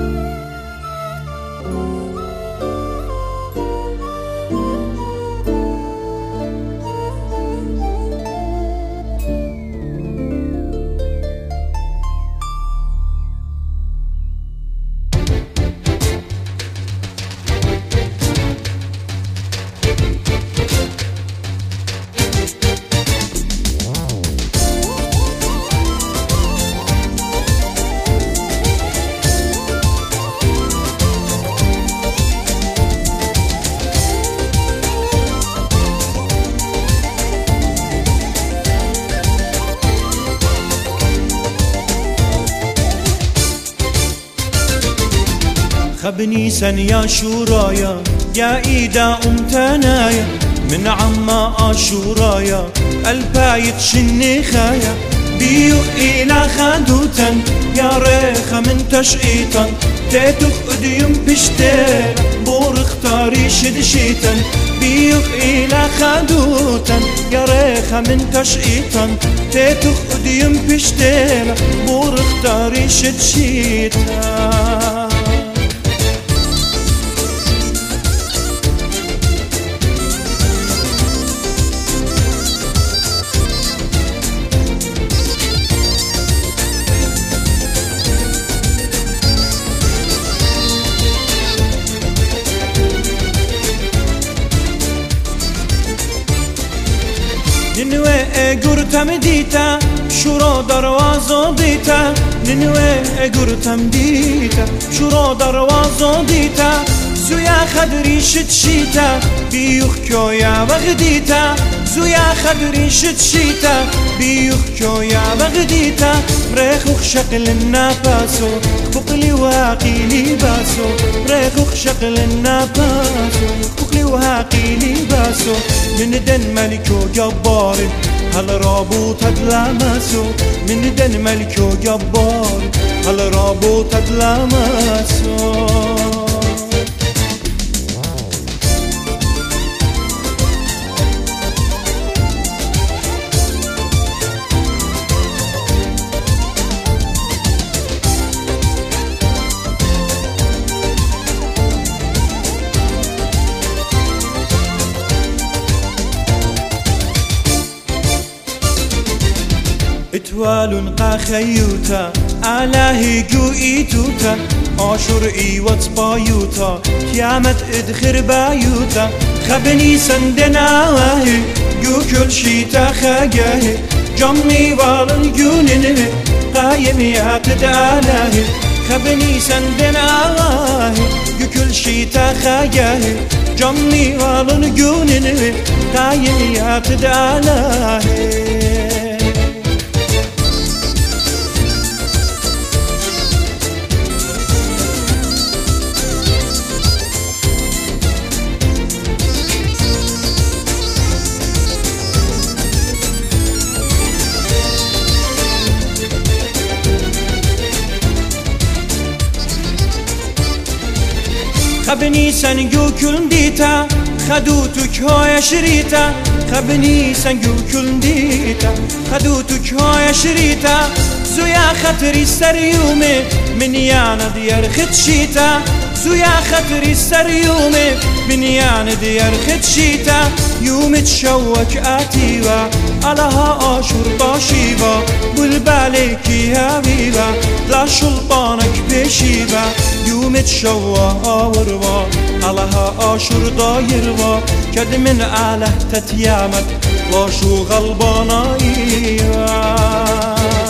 خبنيسا يا شورايا يا إيدا أمتنايا من عما آشورايا البايت شنخايا بيوخ إلى خدوتا يا ريخا من تشقيتا تيتوخ أديم بشتير بور اختاري شدشيتا بيوخ إلى خدوتا يا ريخا من تشقيتا تيتوخ أديم بشتير بور اختاري شدشيتا ننوي قرتم ديتا شورا دروازو ديتا ننوي قرتم ديتا شورا دروازو ديتا زويا خدري شتشيتا بيوخ كويا بغديتا زويا خدري شتشيتا بيوخ كويا بغديتا مريخوخ شكل الناباسو بقلي واقيلي باسو مريخوخ شكل الناباسو بقلي واقيلي باسو من دن ملكو جبار هل رابوت لمسو من دن ملكو جبار هل رابوت لمسو اتوال قاخيوتا آلاهي جوئيتوتا آشور ايوات بايوتا كيامت ادخر بايوتا خبني سندناهي جو كل شيتا خاقاهي جمي والن جوننه قايم ياتد آلاهي خبني سندناهي جو كل شيتا خاقاهي جمي والن جوننه قايم ياتد آلاهي خبني سنجو كل ديتا خدوتك هاي شريتا خبني سنجو كل ديتا خدوتك هاي شريتا زويا خطري سريومي من يانا ديار خدشيتا زويا خطري سريومي من يانا ديار خدشيتا يوم تشوك آتيوا علىها آشور باشيوا بالباليكي هاويوا لا شلبانك بشيوا يوم تشوى آوروا علىها آشور دايروا كد من آله تتيامت لا شو غلبانايوا